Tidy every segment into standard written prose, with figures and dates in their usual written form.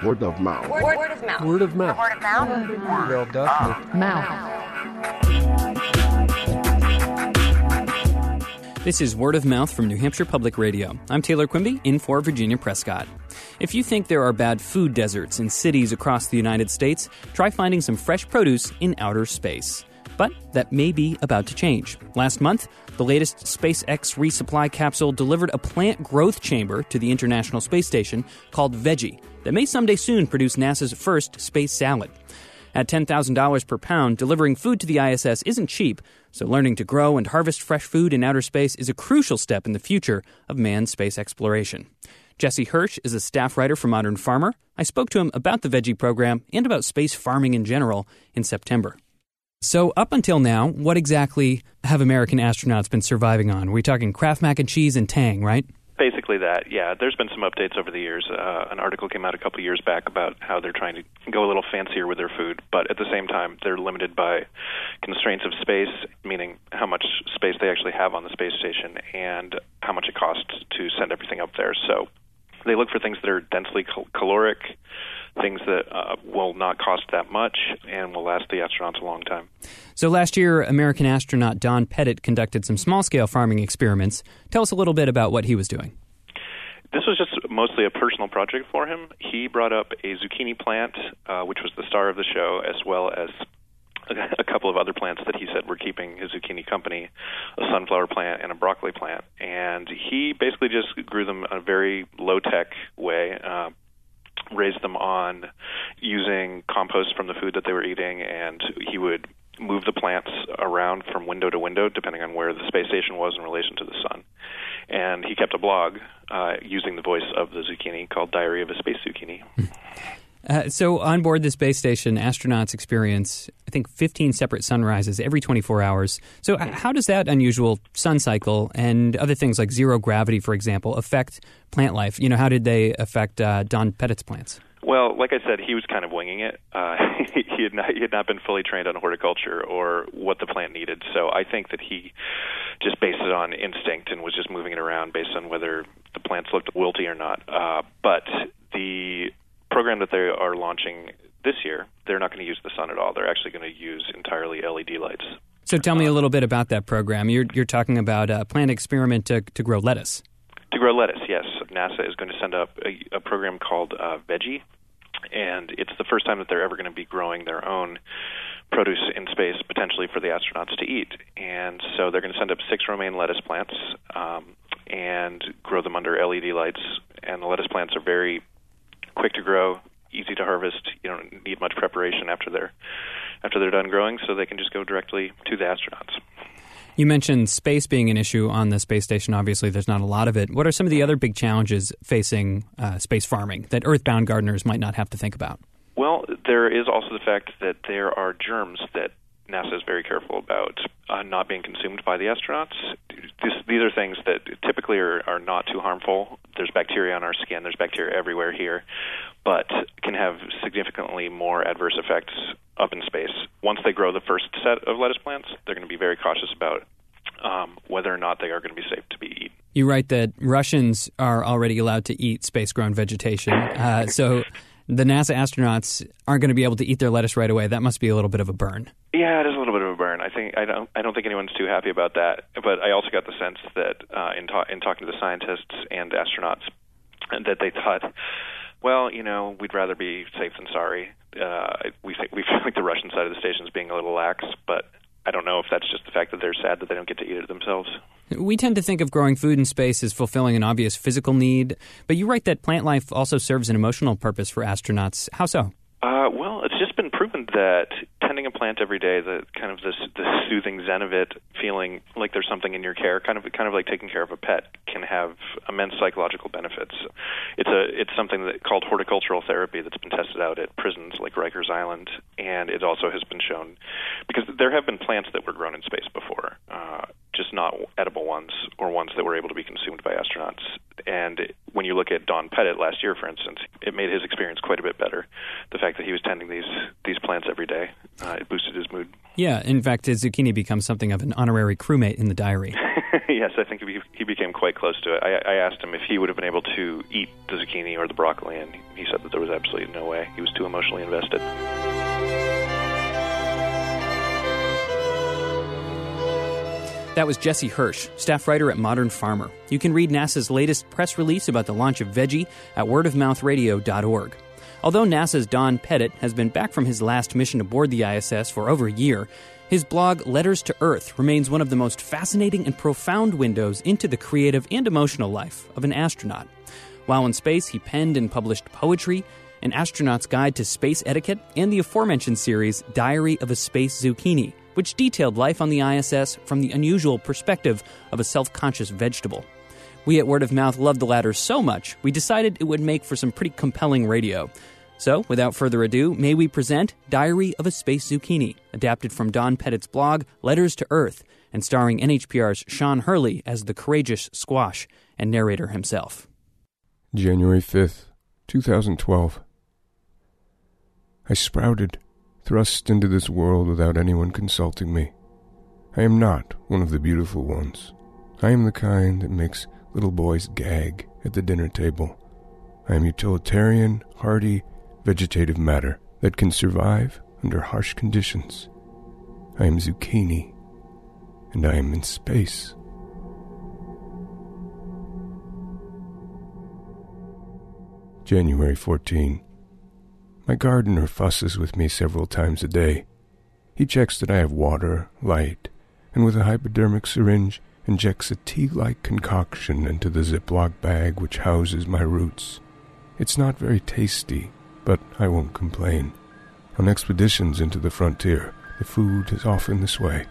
Word of mouth. Word of mouth. Word of mouth. Word of mouth. Word of mouth. This is Word of Mouth from New Hampshire Public Radio. I'm Taylor Quimby, in for Virginia Prescott. If you think there are bad food deserts in cities across the United States, try finding some fresh produce in outer space. But that may be about to change. Last month, the latest SpaceX resupply capsule delivered a plant growth chamber to the International Space Station called Veggie that may someday soon produce NASA's first space salad. At $10,000 per pound, delivering food to the ISS isn't cheap, so learning to grow and harvest fresh food in outer space is a crucial step in the future of manned space exploration. Jesse Hirsch is a staff writer for Modern Farmer. I spoke to him about the Veggie program and about space farming in general in September. So up until now, what exactly have American astronauts been surviving on? We're talking Kraft Mac and Cheese and Tang, right? Basically that, yeah. There's been some updates over the years. An article came out a couple years back about how they're trying to go a little fancier with their food, but at the same time, they're limited by constraints of space, meaning how much space they actually have on the space station and how much it costs to send everything up there. So they look for things that are densely caloric, things that will not cost that much and will last the astronauts a long time. So last year, American astronaut Don Pettit conducted some small-scale farming experiments. Tell us a little bit about what he was doing. This was just mostly a personal project for him. He brought up a zucchini plant, which was the star of the show, as well as a couple of other plants that he said were keeping his zucchini company, a sunflower plant and a broccoli plant. And he basically just grew them in a very low-tech way, raised them on using compost from the food that they were eating, and he would move the plants around from window to window depending on where the space station was in relation to the sun. And he kept a blog using the voice of the zucchini called Diary of a Space Zucchini. So on board the space station, astronauts experience, I think, 15 separate sunrises every 24 hours. So how does that unusual sun cycle and other things like zero gravity, for example, affect plant life? You know, how did they affect Don Pettit's plants? Well, like I said, he was kind of winging it. He had not been fully trained on horticulture or what the plant needed. So I think that he just based it on instinct and was just moving it around based on whether the plants looked wilty or not. But the program that they are launching this year, they're not going to use the sun at all. They're actually going to use entirely LED lights. So tell me a little bit about that program. You're talking about a plant experiment to grow lettuce. To grow lettuce, yes. NASA is going to send up a program called Veggie, and it's the first time that they're ever going to be growing their own produce in space, potentially for the astronauts to eat. And so they're going to send up 6 romaine lettuce plants and grow them under LED lights. And the lettuce plants are very quick to grow, easy to harvest. You don't need much preparation after they're done growing, so they can just go directly to the astronauts. You mentioned space being an issue on the space station. Obviously, there's not a lot of it. What are some of the other big challenges facing space farming that earthbound gardeners might not have to think about? Well, there is also the fact that there are germs that NASA is very careful about not being consumed by the astronauts. These are things that typically are not too harmful. There's bacteria on our skin. There's bacteria everywhere here, but can have significantly more adverse effects up in space. Once they grow the first set of lettuce plants, they're going to be very cautious about whether or not they are going to be safe to be eaten. You write that Russians are already allowed to eat space-grown vegetation, so the NASA astronauts aren't going to be able to eat their lettuce right away. That must be a little bit of a burn. Yeah, it is a little bit of a burn. I don't think anyone's too happy about that. But I also got the sense that in talking to the scientists and astronauts, that they thought, well, you know, we'd rather be safe than sorry. We feel like the Russian side of the station is being a little lax, but I don't know if that's just the fact that they're sad that they don't get to eat it themselves. We tend to think of growing food in space as fulfilling an obvious physical need, but you write that plant life also serves an emotional purpose for astronauts. How so? Well, it's just been proven that tending a plant every day, the soothing zen of it, feeling like there's something in your care, kind of like taking care of a pet, can have immense psychological benefits. It's something called horticultural therapy that's been tested out at prisons like Rikers Island, and it also has been shown because there have been plants that were grown in space before, just not edible ones or ones that were able to be consumed by astronauts. And when you look at Don Pettit last year, for instance, it made his experience quite a bit better. The fact that he was tending these plants every day, it boosted his mood. Yeah, in fact, Zucchini becomes something of an honorary crewmate in the diary. Yes, I think he became quite close to it. I asked him if he would have been able to eat the zucchini or the broccoli, and he said that there was absolutely no way. He was too emotionally invested. That was Jesse Hirsch, staff writer at Modern Farmer. You can read NASA's latest press release about the launch of Veggie at wordofmouthradio.org. Although NASA's Don Pettit has been back from his last mission aboard the ISS for over a year, his blog Letters to Earth remains one of the most fascinating and profound windows into the creative and emotional life of an astronaut. While in space, he penned and published poetry, An Astronaut's Guide to Space Etiquette, and the aforementioned series Diary of a Space Zucchini, which detailed life on the ISS from the unusual perspective of a self-conscious vegetable. We at Word of Mouth love the latter so much, we decided it would make for some pretty compelling radio. So, without further ado, may we present Diary of a Space Zucchini, adapted from Don Pettit's blog, Letters to Earth, and starring NHPR's Sean Hurley as the courageous Squash and narrator himself. January 5th, 2012. I sprouted, thrust into this world without anyone consulting me. I am not one of the beautiful ones. I am the kind that makes little boys gag at the dinner table. I am utilitarian, hardy, vegetative matter that can survive under harsh conditions. I am zucchini, and I am in space. January 14. My gardener fusses with me several times a day. He checks that I have water, light, and with a hypodermic syringe injects a tea-like concoction into the Ziploc bag which houses my roots. It's not very tasty, but I won't complain. On expeditions into the frontier, the food is often this way.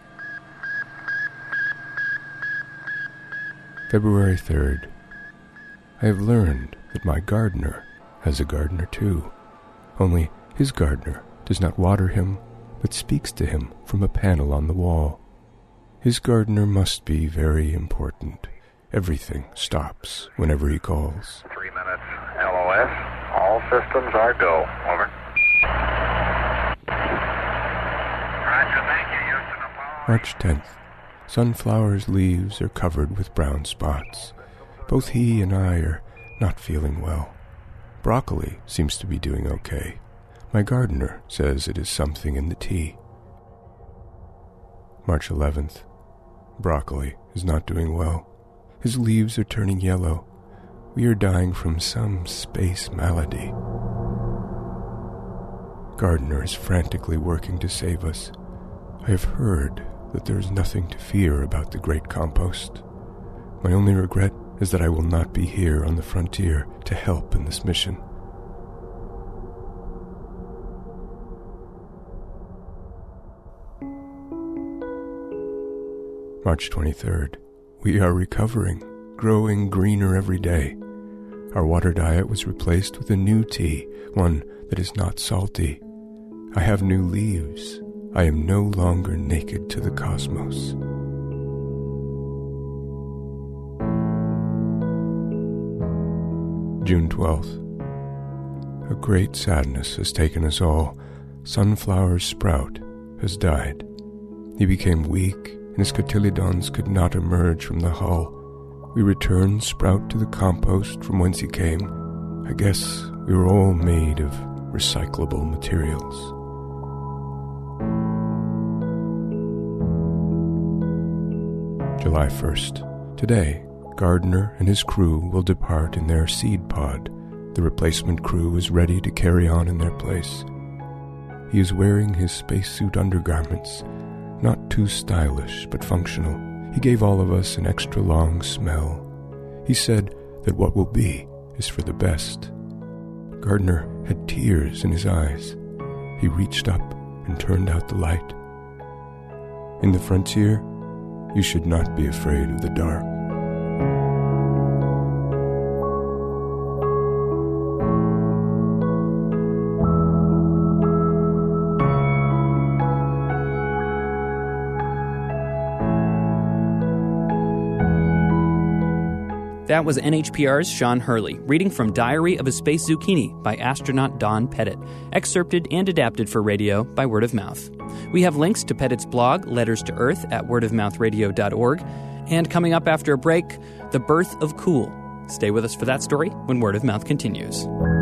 February 3rd. I have learned that my gardener has a gardener too. Only his gardener does not water him, but speaks to him from a panel on the wall. His gardener must be very important. Everything stops whenever he calls. 3 minutes, LOS. All systems are go. Over. Roger, thank you, Houston. Apollo. March 10th. Sunflower's leaves are covered with brown spots. Both he and I are not feeling well. Broccoli seems to be doing okay. My gardener says it is something in the tea. March 11th. Broccoli is not doing well. His leaves are turning yellow. We are dying from some space malady. Gardener is frantically working to save us. I have heard that there is nothing to fear about the great compost. My only regret is that I will not be here on the frontier to help in this mission. March 23rd. We are recovering, growing greener every day. Our water diet was replaced with a new tea, one that is not salty. I have new leaves. I am no longer naked to the cosmos. June 12th. A great sadness has taken us all. Sunflower Sprout has died. He became weak, and his cotyledons could not emerge from the hull. We returned Sprout to the compost from whence he came. I guess we were all made of recyclable materials. July 1st. Today, Gardner and his crew will depart in their seed pod. The replacement crew is ready to carry on in their place. He is wearing his spacesuit undergarments, not too stylish, but functional. He gave all of us an extra long smell. He said that what will be is for the best. Gardner had tears in his eyes. He reached up and turned out the light. In the frontier, you should not be afraid of the dark. That was NHPR's Sean Hurley, reading from Diary of a Space Zucchini by astronaut Don Pettit, excerpted and adapted for radio by Word of Mouth. We have links to Pettit's blog, Letters to Earth, at wordofmouthradio.org. And coming up after a break, the birth of cool. Stay with us for that story when Word of Mouth continues.